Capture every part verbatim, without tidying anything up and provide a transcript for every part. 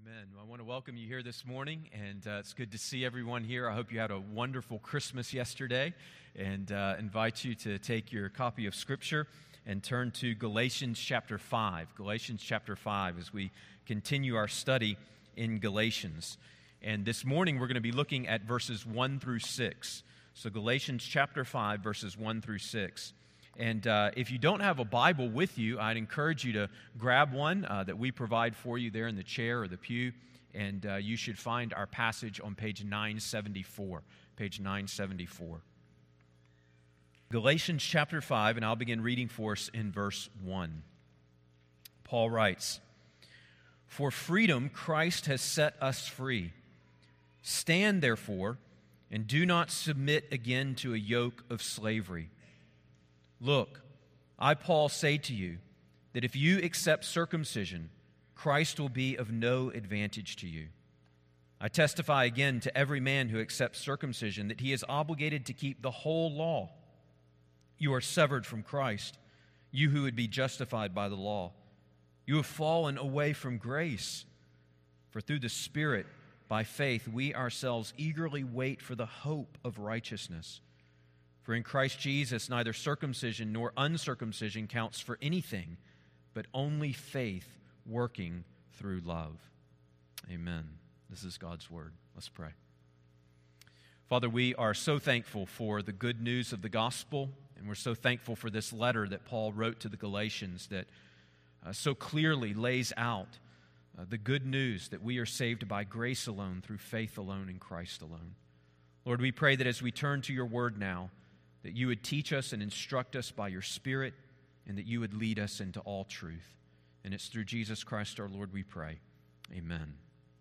Amen. Well, I want to welcome you here this morning, and uh, it's good to see everyone here. I hope you had a wonderful Christmas yesterday, and uh, invite you to take your copy of Scripture and turn to Galatians chapter five. Galatians chapter five as we continue our study in Galatians. And this morning we're going to be looking at verses one through six. So Galatians chapter five, verses one through six. And uh, if you don't have a Bible with you, I'd encourage you to grab one uh, that we provide for you there in the chair or the pew, and uh, you should find our passage on page nine seventy-four. Page nine seventy-four. Galatians chapter five, and I'll begin reading for us in verse one. Paul writes, "For freedom Christ has set us free. Stand therefore, and do not submit again to a yoke of slavery. Look, I, Paul, say to you that if you accept circumcision, Christ will be of no advantage to you. I testify again to every man who accepts circumcision that he is obligated to keep the whole law. You are severed from Christ, you who would be justified by the law. You have fallen away from grace, for through the Spirit, by faith, we ourselves eagerly wait for the hope of righteousness. For in Christ Jesus, neither circumcision nor uncircumcision counts for anything, but only faith working through love." Amen. This is God's word. Let's pray. Father, we are so thankful for the good news of the gospel, and we're so thankful for this letter that Paul wrote to the Galatians that uh, so clearly lays out uh, the good news that we are saved by grace alone, through faith alone, in Christ alone. Lord, we pray that as we turn to your word now, that you would teach us and instruct us by your Spirit, and that you would lead us into all truth. And it's through Jesus Christ our Lord we pray. Amen.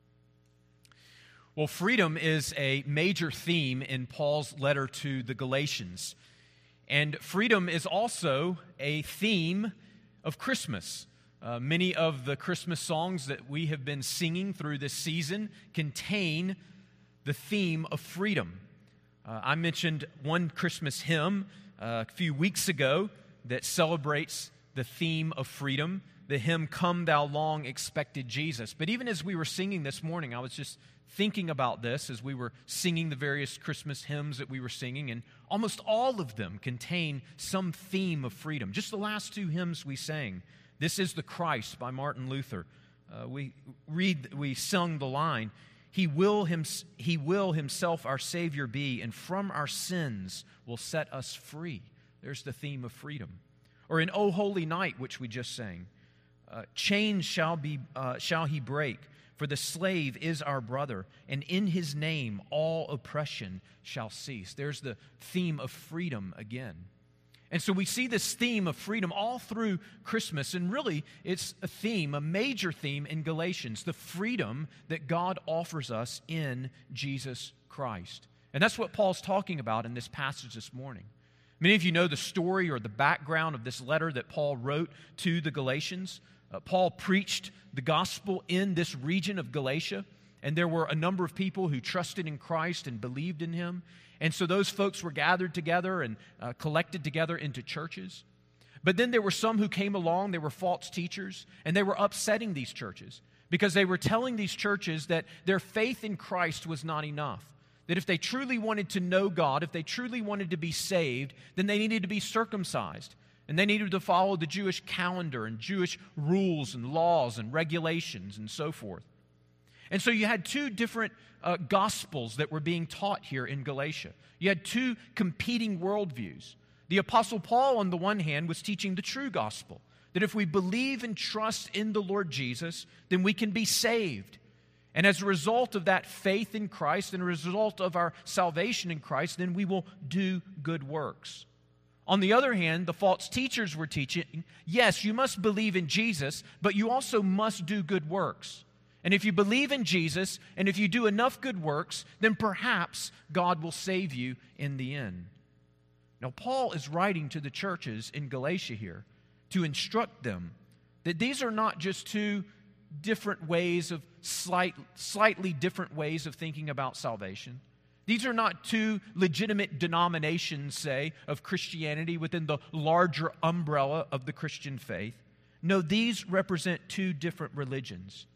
Well, freedom is a major theme in Paul's letter to the Galatians. And freedom is also a theme of Christmas. Uh, many of the Christmas songs that we have been singing through this season contain the theme of freedom. Uh, I mentioned one Christmas hymn uh, a few weeks ago that celebrates the theme of freedom, the hymn, "Come Thou Long Expected Jesus." But even as we were singing this morning, I was just thinking about this as we were singing the various Christmas hymns that we were singing, and almost all of them contain some theme of freedom. Just the last two hymns we sang, "This is the Christ" by Martin Luther, uh, we read, we sung the line, He will, him, he will himself our Savior be, and from our sins will set us free. There's the theme of freedom. Or in "O Holy Night," which we just sang, uh, "Chains shall, be, uh, shall he break, for the slave is our brother, and in his name all oppression shall cease." There's the theme of freedom again. And so we see this theme of freedom all through Christmas, and really it's a theme, a major theme in Galatians, the freedom that God offers us in Jesus Christ. And that's what Paul's talking about in this passage this morning. Many of you know the story or the background of this letter that Paul wrote to the Galatians. Uh, Paul preached the gospel in this region of Galatia, and there were a number of people who trusted in Christ and believed in him. And so those folks were gathered together and uh, collected together into churches. But then there were some who came along, they were false teachers, and they were upsetting these churches because they were telling these churches that their faith in Christ was not enough. That if they truly wanted to know God, if they truly wanted to be saved, then they needed to be circumcised. And they needed to follow the Jewish calendar and Jewish rules and laws and regulations and so forth. And so you had two different uh, gospels that were being taught here in Galatia. You had two competing worldviews. The Apostle Paul, on the one hand, was teaching the true gospel, that if we believe and trust in the Lord Jesus, then we can be saved. And as a result of that faith in Christ and a result of our salvation in Christ, then we will do good works. On the other hand, the false teachers were teaching, yes, you must believe in Jesus, but you also must do good works. And if you believe in Jesus, and if you do enough good works, then perhaps God will save you in the end. Now, Paul is writing to the churches in Galatia here to instruct them that these are not just two different ways of, slight, slightly different ways of thinking about salvation. These are not two legitimate denominations, say, of Christianity within the larger umbrella of the Christian faith. No, these represent two different religions.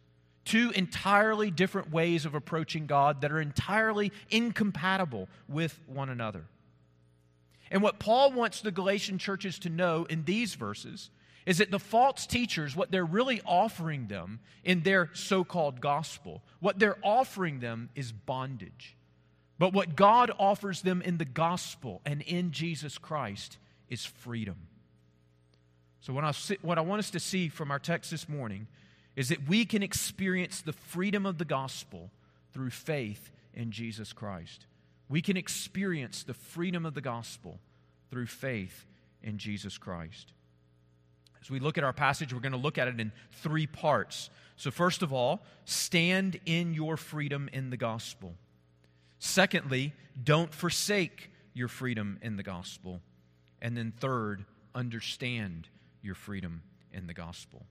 Two entirely different ways of approaching God that are entirely incompatible with one another. And what Paul wants the Galatian churches to know in these verses is that the false teachers, what they're really offering them in their so-called gospel, what they're offering them is bondage. But what God offers them in the gospel and in Jesus Christ is freedom. So what I, what I want us to see from our text this morning is that we can experience the freedom of the gospel through faith in Jesus Christ. We can experience the freedom of the gospel through faith in Jesus Christ. As we look at our passage, we're going to look at it in three parts. So first of all, stand in your freedom in the gospel. Secondly, don't forsake your freedom in the gospel. And then third, understand your freedom in the gospel.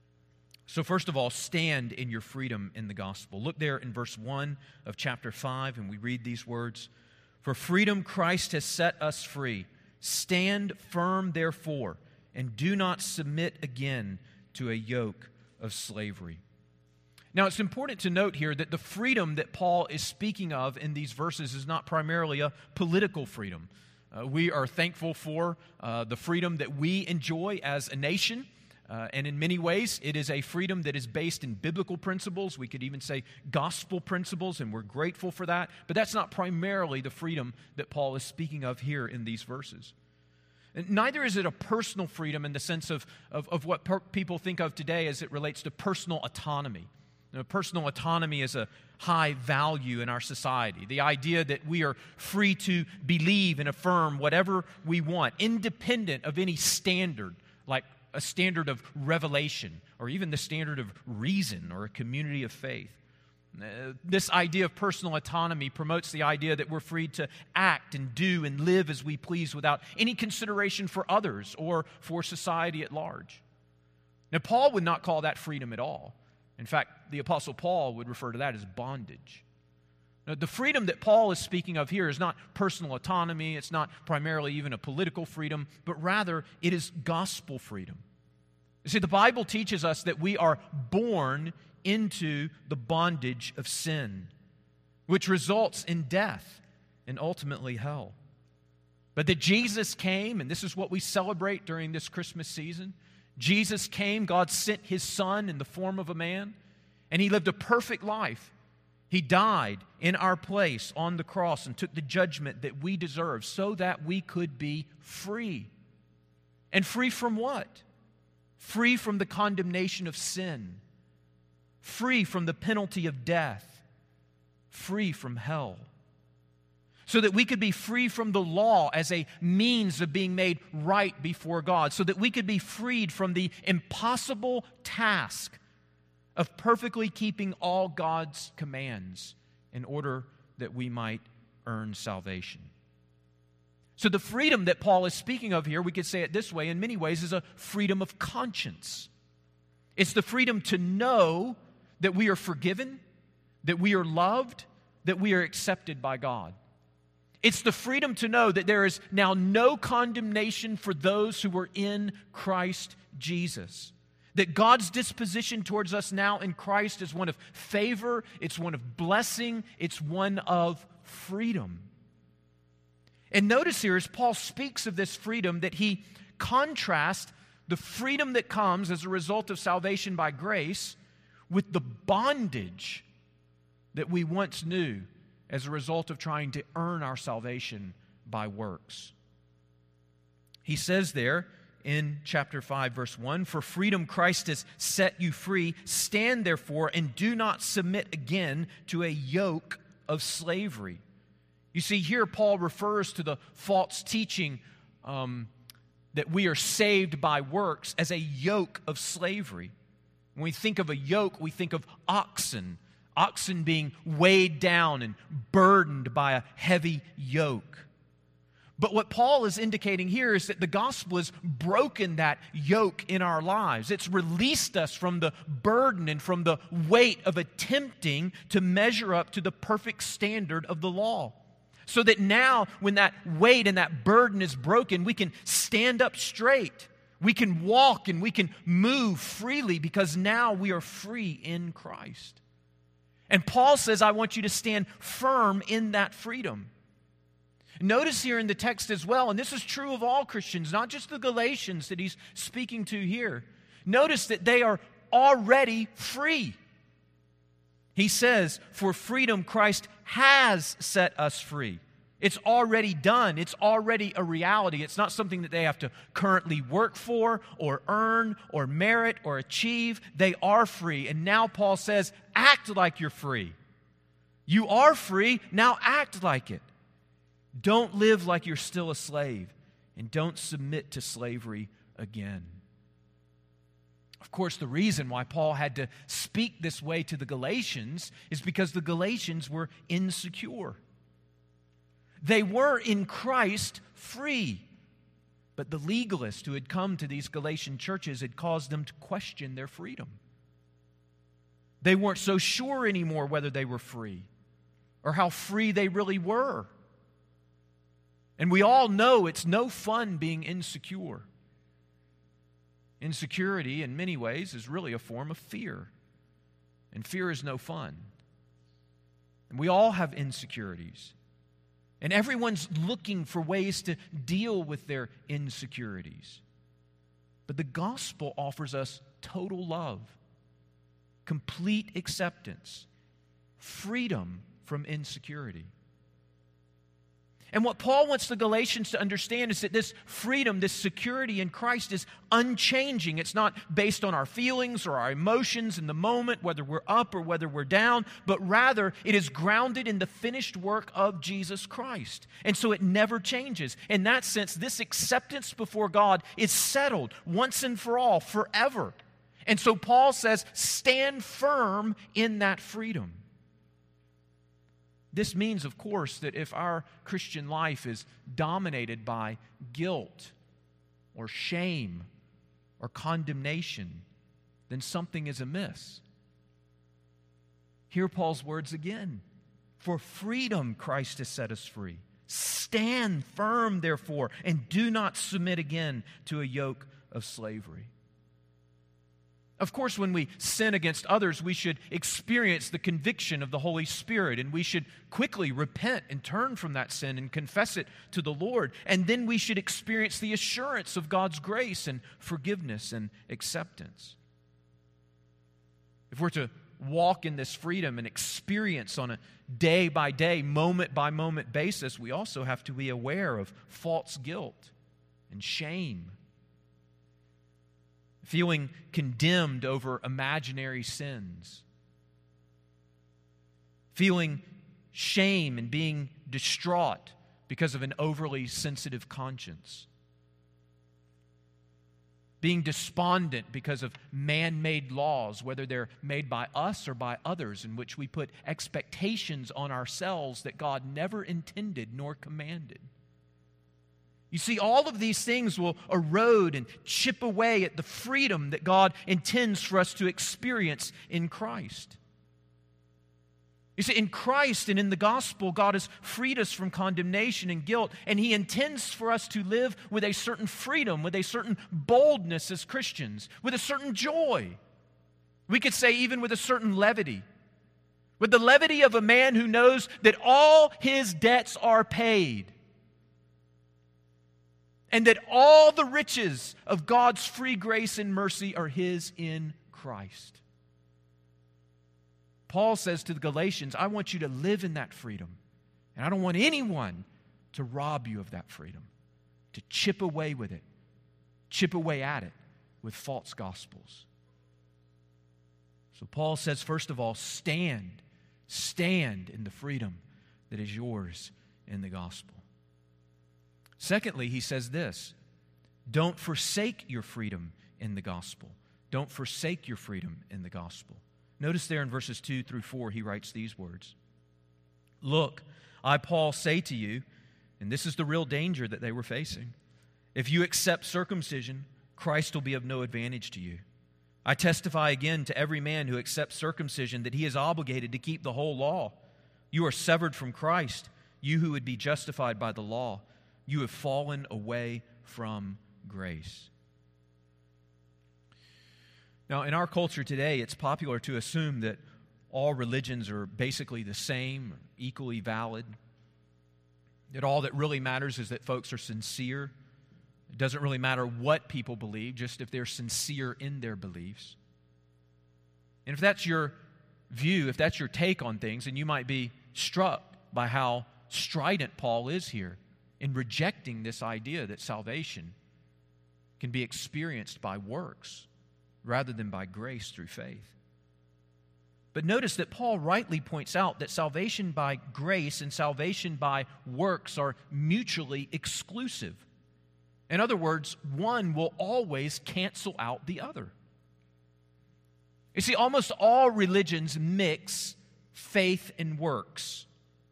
So first of all, stand in your freedom in the gospel. Look there in verse one of chapter five, and we read these words. For freedom Christ has set us free. Stand firm, therefore, and do not submit again to a yoke of slavery. Now, it's important to note here that the freedom that Paul is speaking of in these verses is not primarily a political freedom. Uh, we are thankful for uh, the freedom that we enjoy as a nation. Uh, and in many ways, it is a freedom that is based in biblical principles. We could even say gospel principles, and we're grateful for that. But that's not primarily the freedom that Paul is speaking of here in these verses. And neither is it a personal freedom in the sense of, of, of what per- people think of today as it relates to personal autonomy. You know, personal autonomy is a high value in our society. The idea that we are free to believe and affirm whatever we want, independent of any standard, like a standard of revelation, or even the standard of reason, or a community of faith. Uh, this idea of personal autonomy promotes the idea that we're free to act and do and live as we please without any consideration for others or for society at large. Now, Paul would not call that freedom at all. In fact, the Apostle Paul would refer to that as bondage. Now, the freedom that Paul is speaking of here is not personal autonomy, it's not primarily even a political freedom, but rather it is gospel freedom. You see, the Bible teaches us that we are born into the bondage of sin, which results in death and ultimately hell. But that Jesus came, and this is what we celebrate during this Christmas season. Jesus came, God sent His Son in the form of a man, and He lived a perfect life. He died in our place on the cross and took the judgment that we deserve so that we could be free. And free from what? Free from the condemnation of sin. Free from the penalty of death. Free from hell. So that we could be free from the law as a means of being made right before God. So that we could be freed from the impossible task of perfectly keeping all God's commands in order that we might earn salvation. So the freedom that Paul is speaking of here, we could say it this way, in many ways, is a freedom of conscience. It's the freedom to know that we are forgiven, that we are loved, that we are accepted by God. It's the freedom to know that there is now no condemnation for those who are in Christ Jesus. That God's disposition towards us now in Christ is one of favor, it's one of blessing, it's one of freedom. And notice here as Paul speaks of this freedom that he contrasts the freedom that comes as a result of salvation by grace with the bondage that we once knew as a result of trying to earn our salvation by works. He says there in chapter five, verse one, for freedom Christ has set you free. Stand therefore and do not submit again to a yoke of slavery. You see, here Paul refers to the false teaching um, that we are saved by works as a yoke of slavery. When we think of a yoke, we think of oxen, oxen being weighed down and burdened by a heavy yoke. But what Paul is indicating here is that the gospel has broken that yoke in our lives. It's released us from the burden and from the weight of attempting to measure up to the perfect standard of the law. So that now, when that weight and that burden is broken, we can stand up straight. We can walk and we can move freely because now we are free in Christ. And Paul says, I want you to stand firm in that freedom. Notice here in the text as well, and this is true of all Christians, not just the Galatians that he's speaking to here. Notice that they are already free. He says, for freedom Christ has set us free. It's already done. It's already a reality. It's not something that they have to currently work for or earn or merit or achieve. They are free. And now Paul says, act like you're free. You are free, now act like it. Don't live like you're still a slave, and don't submit to slavery again. Of course, the reason why Paul had to speak this way to the Galatians is because the Galatians were insecure. They were in Christ free, but the legalists who had come to these Galatian churches had caused them to question their freedom. They weren't so sure anymore whether they were free or how free they really were. And we all know it's no fun being insecure. Insecurity, in many ways, is really a form of fear. And fear is no fun. And we all have insecurities. And everyone's looking for ways to deal with their insecurities. But the gospel offers us total love, complete acceptance, freedom from insecurity. And what Paul wants the Galatians to understand is that this freedom, this security in Christ is unchanging. It's not based on our feelings or our emotions in the moment, whether we're up or whether we're down, but rather it is grounded in the finished work of Jesus Christ. And so it never changes. In that sense, this acceptance before God is settled once and for all, forever. And so Paul says, stand firm in that freedom. This means, of course, that if our Christian life is dominated by guilt or shame or condemnation, then something is amiss. Hear Paul's words again. For freedom Christ has set us free. Stand firm, therefore, and do not submit again to a yoke of slavery. Of course, when we sin against others, we should experience the conviction of the Holy Spirit, and we should quickly repent and turn from that sin and confess it to the Lord. And then we should experience the assurance of God's grace and forgiveness and acceptance. If we're to walk in this freedom and experience on a day-by-day, moment-by-moment basis, we also have to be aware of false guilt and shame, feeling condemned over imaginary sins, feeling shame and being distraught because of an overly sensitive conscience, being despondent because of man-made laws, whether they're made by us or by others, in which we put expectations on ourselves that God never intended nor commanded. You see, all of these things will erode and chip away at the freedom that God intends for us to experience in Christ. You see, in Christ and in the gospel, God has freed us from condemnation and guilt, and He intends for us to live with a certain freedom, with a certain boldness as Christians, with a certain joy. We could say even with a certain levity. With the levity of a man who knows that all his debts are paid, and that all the riches of God's free grace and mercy are His in Christ. Paul says to the Galatians, I want you to live in that freedom. And I don't want anyone to rob you of that freedom, to chip away with it, chip away at it with false gospels. So Paul says, first of all, stand, stand in the freedom that is yours in the gospel. Secondly, he says this, don't forsake your freedom in the gospel. Don't forsake your freedom in the gospel. Notice there in verses two through four, he writes these words. Look, I, Paul, say to you, and this is the real danger that they were facing, if you accept circumcision, Christ will be of no advantage to you. I testify again to every man who accepts circumcision that he is obligated to keep the whole law. You are severed from Christ, you who would be justified by the law. You have fallen away from grace. Now, in our culture today, it's popular to assume that all religions are basically the same, equally valid, that all that really matters is that folks are sincere. It doesn't really matter what people believe, just if they're sincere in their beliefs. And if that's your view, if that's your take on things, then you might be struck by how strident Paul is here in rejecting this idea that salvation can be experienced by works rather than by grace through faith. But notice that Paul rightly points out that salvation by grace and salvation by works are mutually exclusive. In other words, one will always cancel out the other. You see, almost all religions mix faith and works.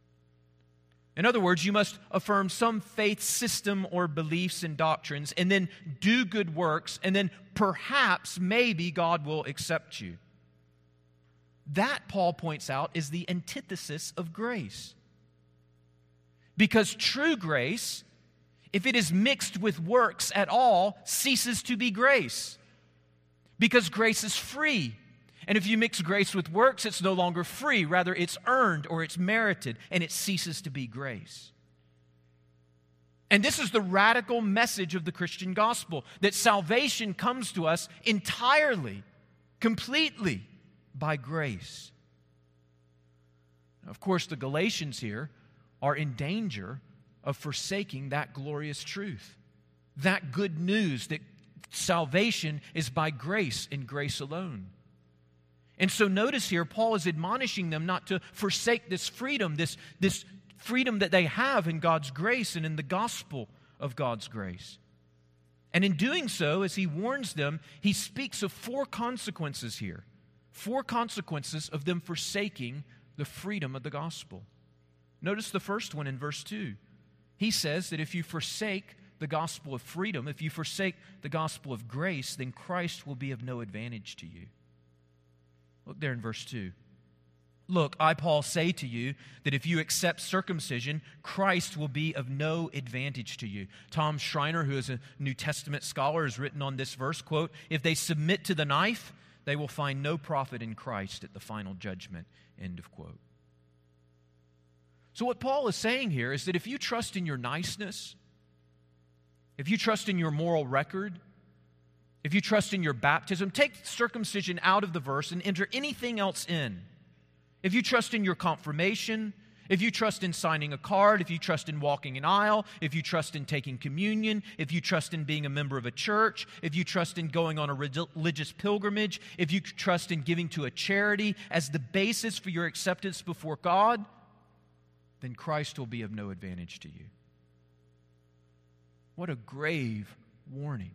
In other words, you must affirm some faith system or beliefs and doctrines, and then do good works, and then perhaps, maybe, God will accept you. That, Paul points out, is the antithesis of grace. Because true grace, if it is mixed with works at all, ceases to be grace. Because grace is free. And if you mix grace with works, it's no longer free. Rather, it's earned or it's merited, and it ceases to be grace. And this is the radical message of the Christian gospel, that salvation comes to us entirely, completely by grace. Now, of course, the Galatians here are in danger of forsaking that glorious truth, that good news that salvation is by grace and grace alone. And so notice here, Paul is admonishing them not to forsake this freedom, this, this freedom that they have in God's grace and in the gospel of God's grace. And in doing so, as he warns them, he speaks of four consequences here. Four consequences of them forsaking the freedom of the gospel. Notice the first one in verse two. He says that if you forsake the gospel of freedom, if you forsake the gospel of grace, then Christ will be of no advantage to you. Look there in verse two. Look, I, Paul, say to you that if you accept circumcision, Christ will be of no advantage to you. Tom Schreiner, who is a New Testament scholar, has written on this verse, quote, if they submit to the knife, they will find no profit in Christ at the final judgment, end of quote. So what Paul is saying here is that if you trust in your niceness, if you trust in your moral record, if you trust in your baptism, take circumcision out of the verse and enter anything else in. If you trust in your confirmation, if you trust in signing a card, if you trust in walking an aisle, if you trust in taking communion, if you trust in being a member of a church, if you trust in going on a religious pilgrimage, if you trust in giving to a charity as the basis for your acceptance before God, then Christ will be of no advantage to you. What a grave warning.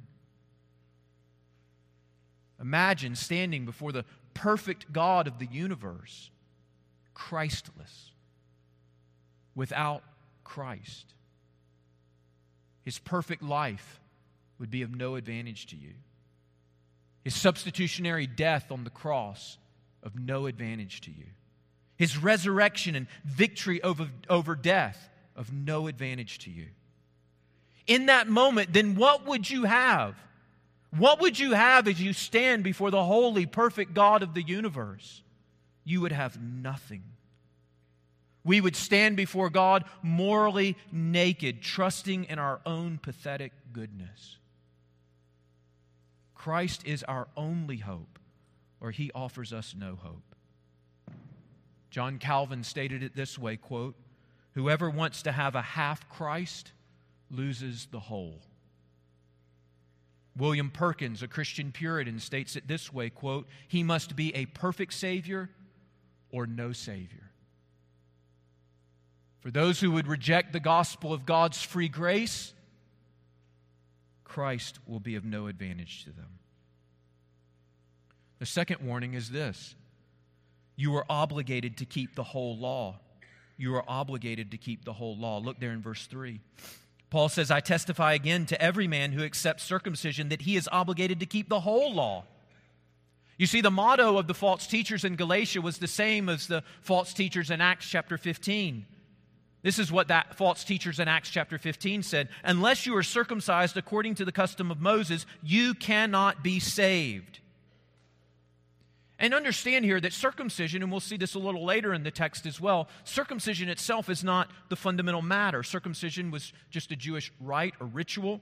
Imagine standing before the perfect God of the universe, Christless, without Christ. His perfect life would be of no advantage to you. His substitutionary death on the cross of no advantage to you. His resurrection and victory over, over death of no advantage to you. In that moment, then what would you have? What would you have as you stand before the holy, perfect God of the universe? You would have nothing. We would stand before God morally naked, trusting in our own pathetic goodness. Christ is our only hope, or He offers us no hope. John Calvin stated it this way, quote, whoever wants to have a half Christ loses the whole. William Perkins, a Christian Puritan, states it this way, quote, he must be a perfect Savior or no Savior. For those who would reject the gospel of God's free grace, Christ will be of no advantage to them. The second warning is this. You are obligated to keep the whole law. You are obligated to keep the whole law. Look there in verse three. Paul says, I testify again to every man who accepts circumcision that he is obligated to keep the whole law. You see, the motto of the false teachers in Galatia was the same as the false teachers in Acts chapter fifteen. This is what that false teachers in Acts chapter fifteen said. Unless you are circumcised according to the custom of Moses, you cannot be saved. And understand here that circumcision, and we'll see this a little later in the text as well, circumcision itself is not the fundamental matter. Circumcision was just a Jewish rite or ritual.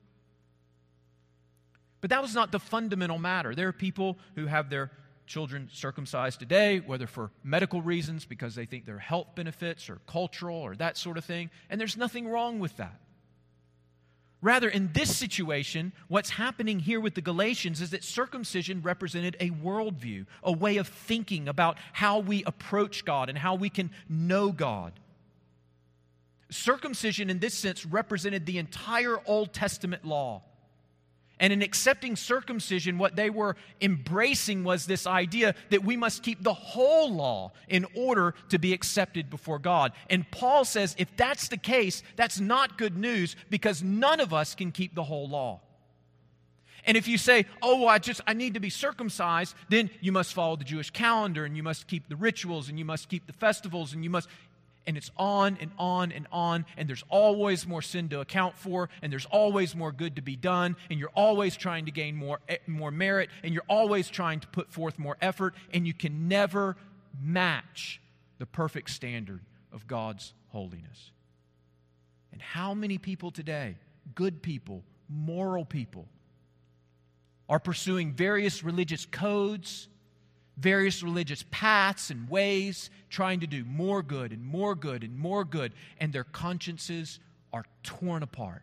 But that was not the fundamental matter. There are people who have their children circumcised today, whether for medical reasons, because they think there are health benefits, or cultural, or that sort of thing. And there's nothing wrong with that. Rather, in this situation, what's happening here with the Galatians is that circumcision represented a worldview, a way of thinking about how we approach God and how we can know God. Circumcision, in this sense, represented the entire Old Testament law. And in accepting circumcision, what they were embracing was this idea that we must keep the whole law in order to be accepted before God. And Paul says if that's the case, that's not good news, because none of us can keep the whole law. And if you say, oh, well, I just I need to be circumcised, then you must follow the Jewish calendar, and you must keep the rituals, and you must keep the festivals, and you must... And it's on and on and on, and there's always more sin to account for, and there's always more good to be done, and you're always trying to gain more, more merit, and you're always trying to put forth more effort, and you can never match the perfect standard of God's holiness. And how many people today, good people, moral people, are pursuing various religious codes, various religious paths and ways, trying to do more good and more good and more good, and their consciences are torn apart.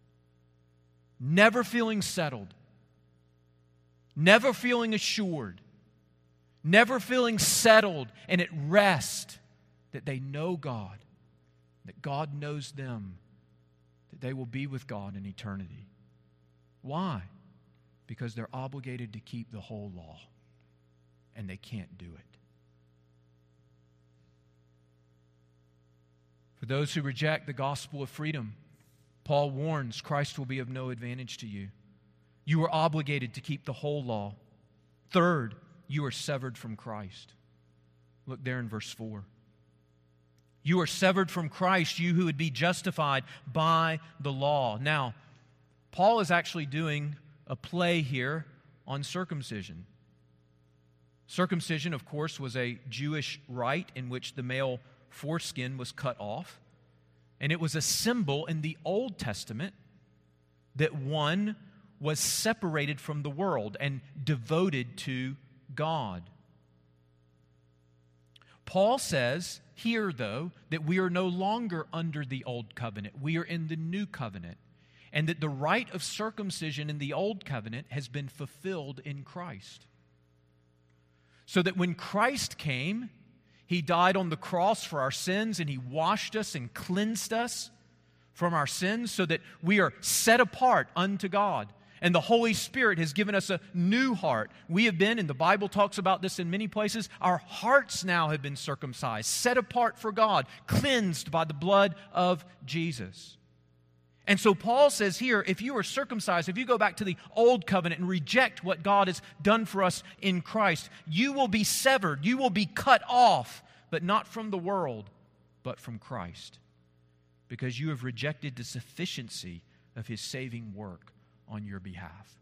Never feeling settled, never feeling assured, never feeling settled and at rest that they know God, that God knows them, that they will be with God in eternity. Why? Because they're obligated to keep the whole law. And they can't do it. For those who reject the gospel of freedom, Paul warns Christ will be of no advantage to you. You are obligated to keep the whole law. Third, you are severed from Christ. Look there in verse four. You are severed from Christ, you who would be justified by the law. Now, Paul is actually doing a play here on circumcision. Circumcision, of course, was a Jewish rite in which the male foreskin was cut off. And it was a symbol in the Old Testament that one was separated from the world and devoted to God. Paul says here, though, that we are no longer under the Old Covenant. We are in the New Covenant. And that the rite of circumcision in the Old Covenant has been fulfilled in Christ. So that when Christ came, He died on the cross for our sins, and He washed us and cleansed us from our sins so that we are set apart unto God. And the Holy Spirit has given us a new heart. We have been, and the Bible talks about this in many places, our hearts now have been circumcised, set apart for God, cleansed by the blood of Jesus. And so Paul says here, if you are circumcised, if you go back to the Old Covenant and reject what God has done for us in Christ, you will be severed, you will be cut off, but not from the world, but from Christ, because you have rejected the sufficiency of His saving work on your behalf.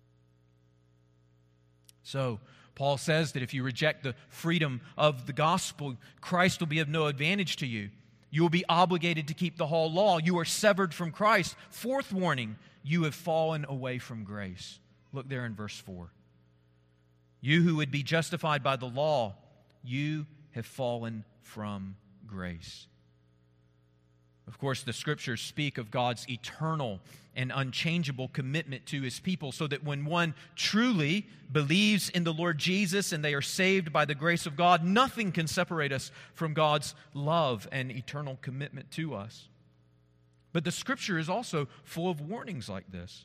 So, Paul says that if you reject the freedom of the gospel, Christ will be of no advantage to you. You will be obligated to keep the whole law. You are severed from Christ. Fourth warning, you have fallen away from grace. Look there in verse four. You who would be justified by the law, you have fallen from grace. Of course, the Scriptures speak of God's eternal and unchangeable commitment to His people, so that when one truly believes in the Lord Jesus and they are saved by the grace of God, nothing can separate us from God's love and eternal commitment to us. But the Scripture is also full of warnings like this.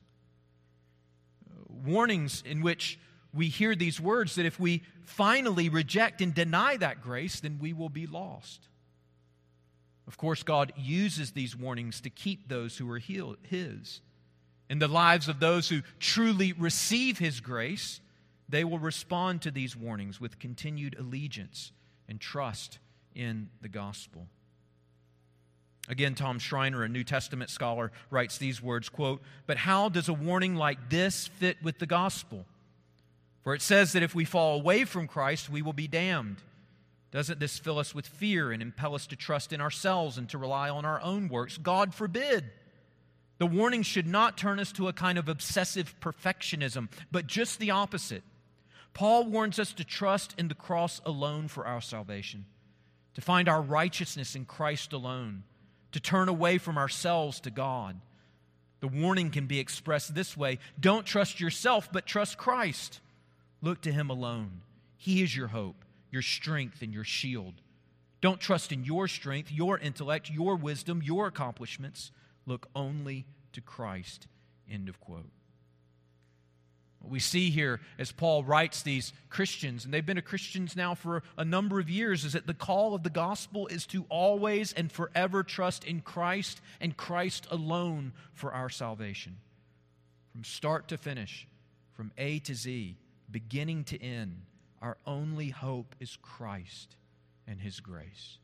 Warnings in which we hear these words that if we finally reject and deny that grace, then we will be lost. Of course, God uses these warnings to keep those who are His. In the lives of those who truly receive His grace, they will respond to these warnings with continued allegiance and trust in the gospel. Again, Tom Schreiner, a New Testament scholar, writes these words, quote, "But how does a warning like this fit with the gospel? For it says that if we fall away from Christ, we will be damned. Doesn't this fill us with fear and impel us to trust in ourselves and to rely on our own works? God forbid. The warning should not turn us to a kind of obsessive perfectionism, but just the opposite. Paul warns us to trust in the cross alone for our salvation, to find our righteousness in Christ alone, to turn away from ourselves to God. The warning can be expressed this way: don't trust yourself, but trust Christ. Look to Him alone. He is your hope, your strength, and your shield. Don't trust in your strength, your intellect, your wisdom, your accomplishments. Look only to Christ. End of quote. What we see here as Paul writes these Christians, and they've been Christians now for a number of years, is that the call of the gospel is to always and forever trust in Christ and Christ alone for our salvation. From start to finish, from A to Z, beginning to end, our only hope is Christ and His grace.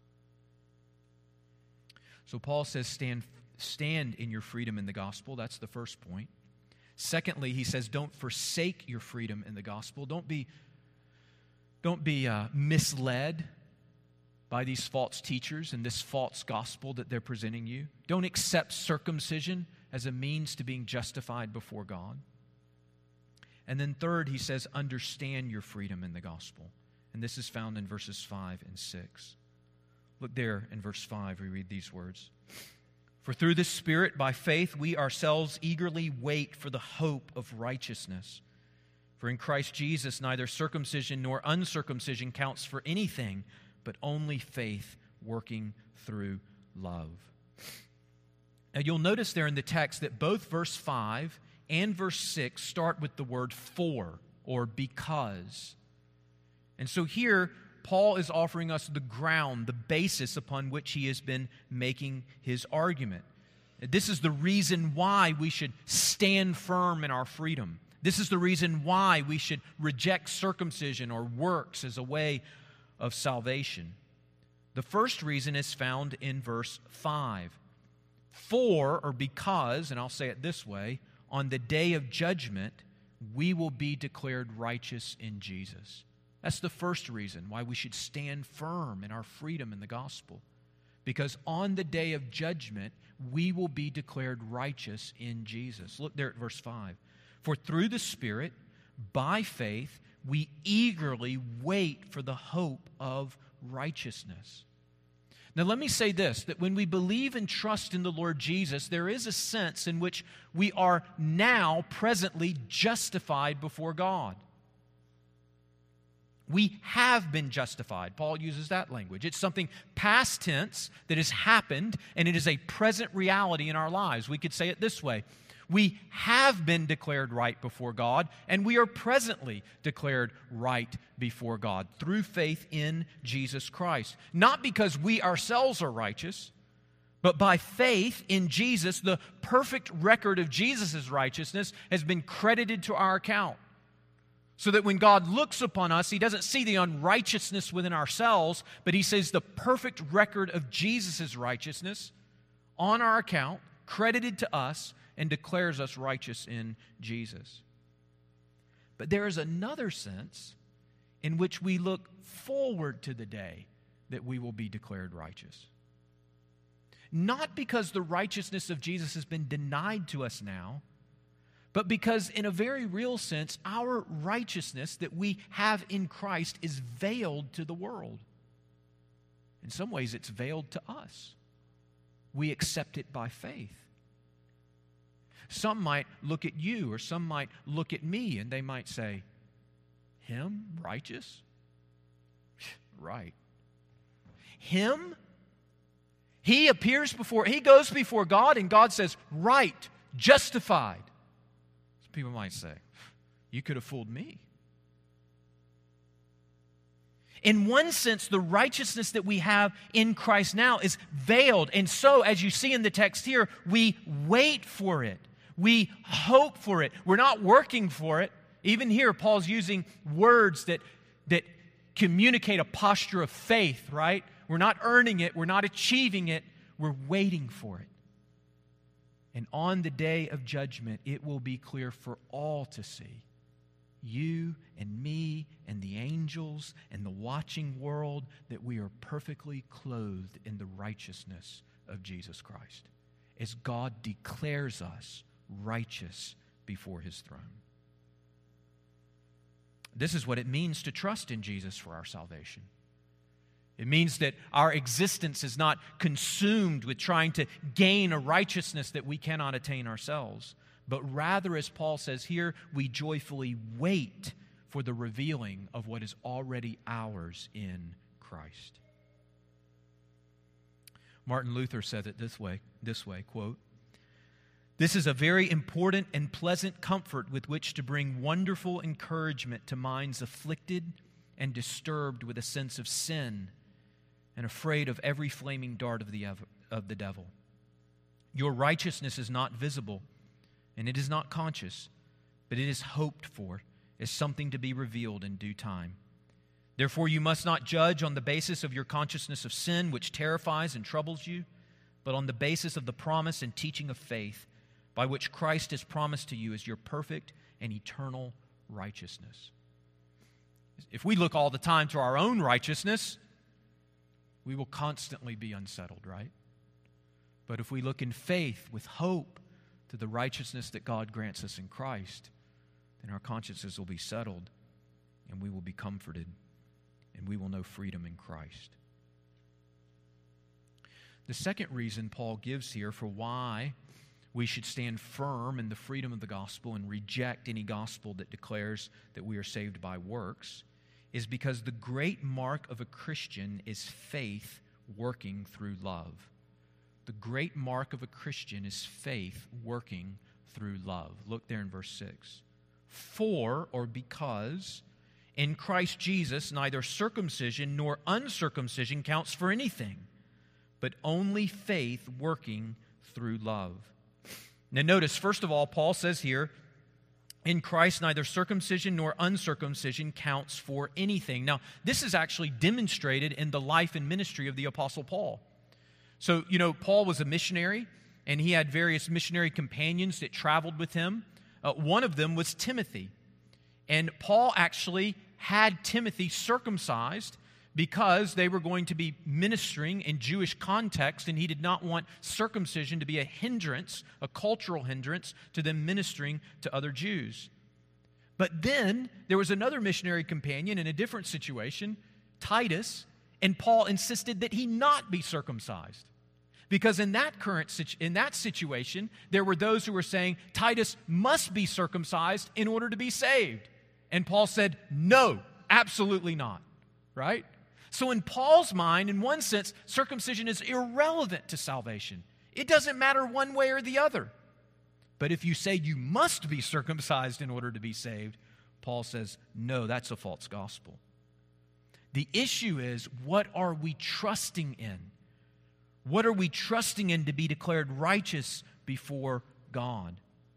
So Paul says, stand, stand in your freedom in the gospel. That's the first point. Secondly, he says, don't forsake your freedom in the gospel. Don't be, don't be uh, misled by these false teachers and this false gospel that they're presenting you. Don't accept circumcision as a means to being justified before God. And then third, he says, understand your freedom in the gospel. And this is found in verses five and six. Look there in verse five, we read these words. For through the Spirit, by faith, we ourselves eagerly wait for the hope of righteousness. For in Christ Jesus, neither circumcision nor uncircumcision counts for anything, but only faith working through love. Now you'll notice there in the text that both verse five and verse six start with the word for, or because. And so here, Paul is offering us the ground, the basis upon which he has been making his argument. This is the reason why we should stand firm in our freedom. This is the reason why we should reject circumcision or works as a way of salvation. The first reason is found in verse five. For, or because, and I'll say it this way, on the day of judgment, we will be declared righteous in Jesus. That's the first reason why we should stand firm in our freedom in the gospel. Because on the day of judgment, we will be declared righteous in Jesus. Look there at verse five. For through the Spirit, by faith, we eagerly wait for the hope of righteousness. Now let me say this, that when we believe and trust in the Lord Jesus, there is a sense in which we are now presently justified before God. We have been justified. Paul uses that language. It's something past tense that has happened, and it is a present reality in our lives. We could say it this way. We have been declared right before God, and we are presently declared right before God through faith in Jesus Christ. Not because we ourselves are righteous, but by faith in Jesus, the perfect record of Jesus' righteousness has been credited to our account. So that when God looks upon us, He doesn't see the unrighteousness within ourselves, but He sees the perfect record of Jesus' righteousness on our account, credited to us, and declares us righteous in Jesus. But there is another sense in which we look forward to the day that we will be declared righteous. Not because the righteousness of Jesus has been denied to us now, but because in a very real sense, our righteousness that we have in Christ is veiled to the world. In some ways, it's veiled to us. We accept it by faith. Some might look at you, or some might look at me, and they might say, him, righteous? Right. Him? He appears before, he goes before God, and God says, right, justified. People might say, you could have fooled me. In one sense, the righteousness that we have in Christ now is veiled. And so, as you see in the text here, we wait for it. We hope for it. We're not working for it. Even here, Paul's using words that, that communicate a posture of faith, right? We're not earning it. We're not achieving it. We're waiting for it. And on the day of judgment, it will be clear for all to see you and me and the angels and the watching world, that we are perfectly clothed in the righteousness of Jesus Christ, as God declares us righteous before His throne. This is what it means to trust in Jesus for our salvation. It means that our existence is not consumed with trying to gain a righteousness that we cannot attain ourselves, but rather, as Paul says here, we joyfully wait for the revealing of what is already ours in Christ. Martin Luther said it this way, this way, quote, "This is a very important and pleasant comfort with which to bring wonderful encouragement to minds afflicted and disturbed with a sense of sin and afraid of every flaming dart of the, of the devil. Your righteousness is not visible, and it is not conscious, but it is hoped for as something to be revealed in due time. Therefore, you must not judge on the basis of your consciousness of sin, which terrifies and troubles you, but on the basis of the promise and teaching of faith, by which Christ has promised to you as your perfect and eternal righteousness." If we look all the time to our own righteousness, we will constantly be unsettled, right? But if we look in faith with hope to the righteousness that God grants us in Christ, then our consciences will be settled, and we will be comforted, and we will know freedom in Christ. The second reason Paul gives here for why we should stand firm in the freedom of the gospel and reject any gospel that declares that we are saved by works is because the great mark of a Christian is faith working through love. The great mark of a Christian is faith working through love. Look there in verse six. "For," or because, "in Christ Jesus neither circumcision nor uncircumcision counts for anything, but only faith working through love." Now notice, first of all, Paul says here, in Christ neither circumcision nor uncircumcision counts for anything. Now, this is actually demonstrated in the life and ministry of the Apostle Paul. So, you know, Paul was a missionary, and he had various missionary companions that traveled with him. Uh, one of them was Timothy. And Paul actually had Timothy circumcised because they were going to be ministering in Jewish context, and he did not want circumcision to be a hindrance, a cultural hindrance, to them ministering to other Jews. But then there was another missionary companion in a different situation, Titus, and Paul insisted that he not be circumcised. Because in that current in that situation, there were those who were saying Titus must be circumcised in order to be saved. And Paul said, no, absolutely not. Right? So in Paul's mind, in one sense, circumcision is irrelevant to salvation. It doesn't matter one way or the other. But if you say you must be circumcised in order to be saved, Paul says, no, that's a false gospel. The issue is, what are we trusting in? What are we trusting in to be declared righteous before God?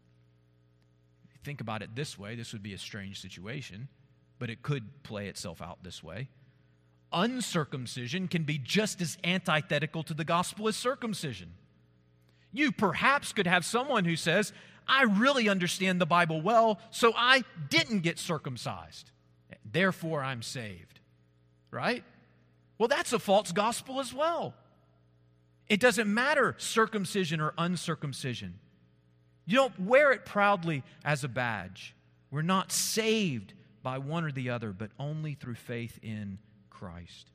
If you think about it this way, this would be a strange situation, but it could play itself out this way. Uncircumcision can be just as antithetical to the gospel as circumcision. You perhaps could have someone who says, I really understand the Bible well, so I didn't get circumcised. Therefore, I'm saved. Right? Well, that's a false gospel as well. It doesn't matter circumcision or uncircumcision. You don't wear it proudly as a badge. We're not saved by one or the other, but only through faith in Christ.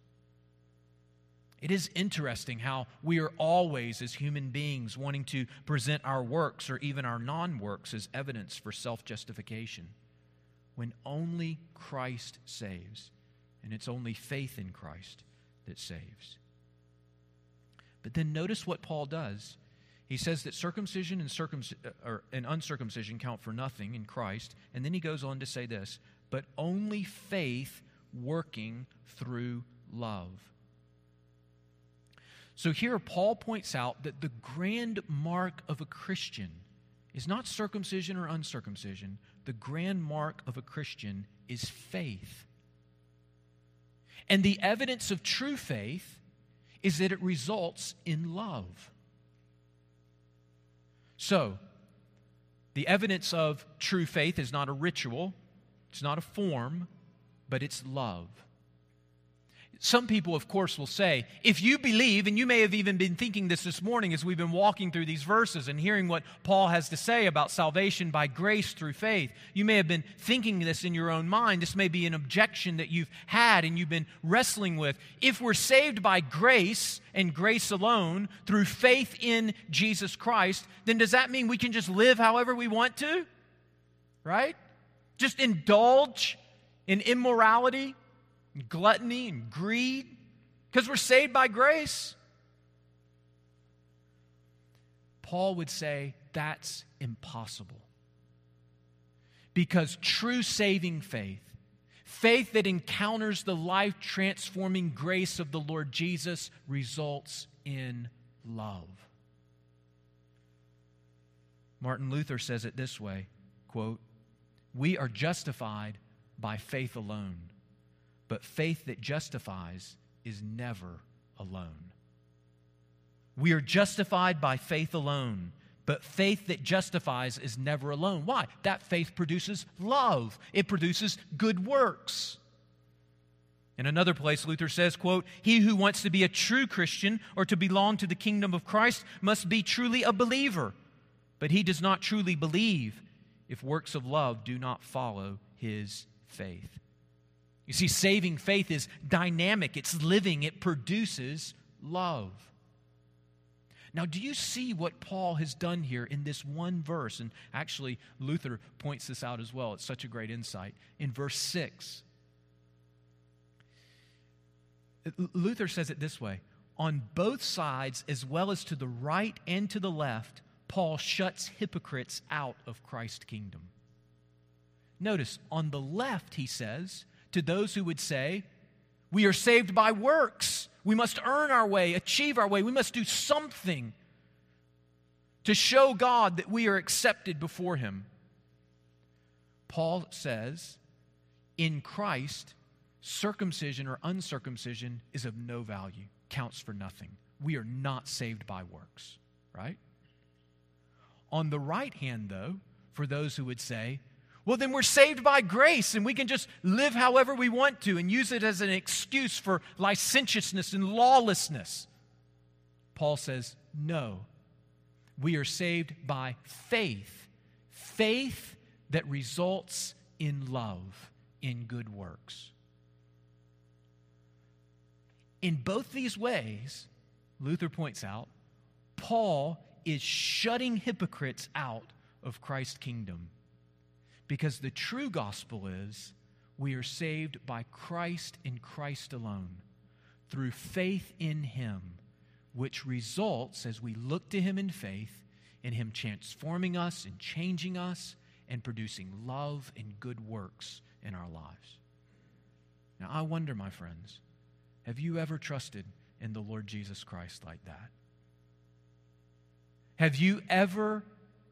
It is interesting how we are always, as human beings, wanting to present our works or even our non-works as evidence for self-justification, when only Christ saves, and it's only faith in Christ that saves. But then notice what Paul does. He says that circumcision and, circumc- or, and uncircumcision count for nothing in Christ, and then he goes on to say this, but only faith working through love. So here Paul points out that the grand mark of a Christian is not circumcision or uncircumcision. The grand mark of a Christian is faith. And the evidence of true faith is that it results in love. So, the evidence of true faith is not a ritual. It's not a form, but it's love. Some people, of course, will say, if you believe, and you may have even been thinking this this morning as we've been walking through these verses and hearing what Paul has to say about salvation by grace through faith, you may have been thinking this in your own mind. This may be an objection that you've had and you've been wrestling with. If we're saved by grace and grace alone through faith in Jesus Christ, then does that mean we can just live however we want to? Right? Just indulge in immorality, and gluttony and greed because we're saved by grace? Paul would say that's impossible. Because true saving faith, faith that encounters the life-transforming grace of the Lord Jesus, results in love. Martin Luther says it this way, quote, "We are justified by faith alone. But faith that justifies is never alone." We are justified by faith alone, but faith that justifies is never alone. Why? That faith produces love. It produces good works. In another place, Luther says, quote, "He who wants to be a true Christian or to belong to the kingdom of Christ must be truly a believer. But he does not truly believe if works of love do not follow his faith." You see, saving faith is dynamic, it's living, it produces love. Now, do you see what Paul has done here in this one verse? And actually, Luther points this out as well. It's such a great insight. In verse six, Luther says it this way: "On both sides, as well as to the right and to the left, Paul shuts hypocrites out of Christ's kingdom." Notice, on the left, he says, to those who would say, we are saved by works. We must earn our way, achieve our way. We must do something to show God that we are accepted before Him. Paul says, in Christ, circumcision or uncircumcision is of no value, counts for nothing. We are not saved by works, right? On the right hand, though, for those who would say, well, then we're saved by grace and we can just live however we want to and use it as an excuse for licentiousness and lawlessness. Paul says, no, we are saved by faith. Faith that results in love, in good works. In both these ways, Luther points out, Paul is shutting hypocrites out of Christ's kingdom. Because the true gospel is we are saved by Christ and Christ alone, through faith in Him, which results, as we look to Him in faith, in Him transforming us and changing us and producing love and good works in our lives. Now, I wonder, my friends, have you ever trusted in the Lord Jesus Christ like that? Have you ever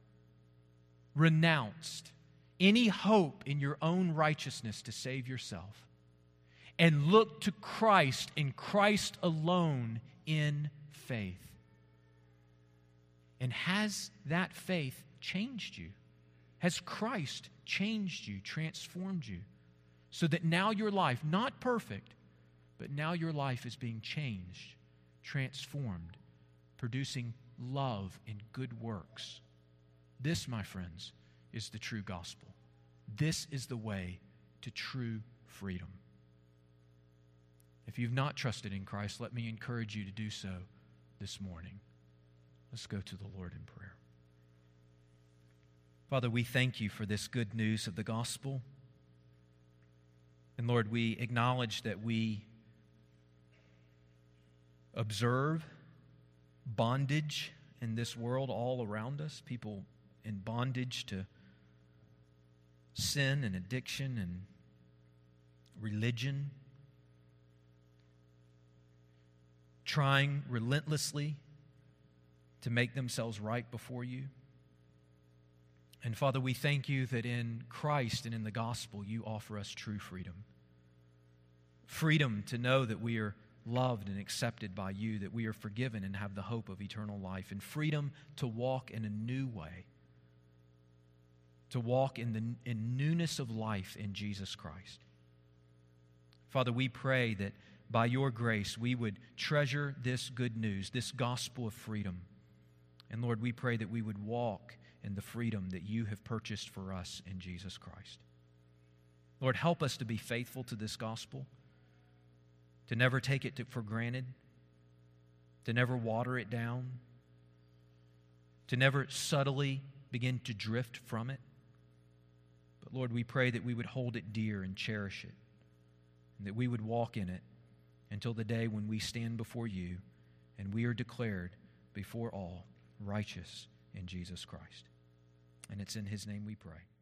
renounced any hope in your own righteousness to save yourself and looked to Christ and Christ alone in faith? And has that faith changed you? Has Christ changed you, transformed you, so that now your life, not perfect, but now your life is being changed, transformed, producing love and good works? This, my friends, is the true gospel. This is the way to true freedom. If you've not trusted in Christ, let me encourage you to do so this morning. Let's go to the Lord in prayer. Father, we thank you for this good news of the gospel. And Lord, we acknowledge that we observe bondage in this world all around us, people in bondage to sin and addiction and religion, trying relentlessly to make themselves right before you. And Father, we thank you that in Christ and in the gospel you offer us true freedom. Freedom to know that we are loved and accepted by you, that we are forgiven and have the hope of eternal life, and freedom to walk in a new way. to walk in the in newness of life in Jesus Christ. Father, we pray that by your grace we would treasure this good news, this gospel of freedom. And Lord, we pray that we would walk in the freedom that you have purchased for us in Jesus Christ. Lord, help us to be faithful to this gospel, to never take it to, for granted, to never water it down, to never subtly begin to drift from it. But Lord, we pray that we would hold it dear and cherish it, and that we would walk in it until the day when we stand before you and we are declared before all righteous in Jesus Christ. And it's in his name we pray.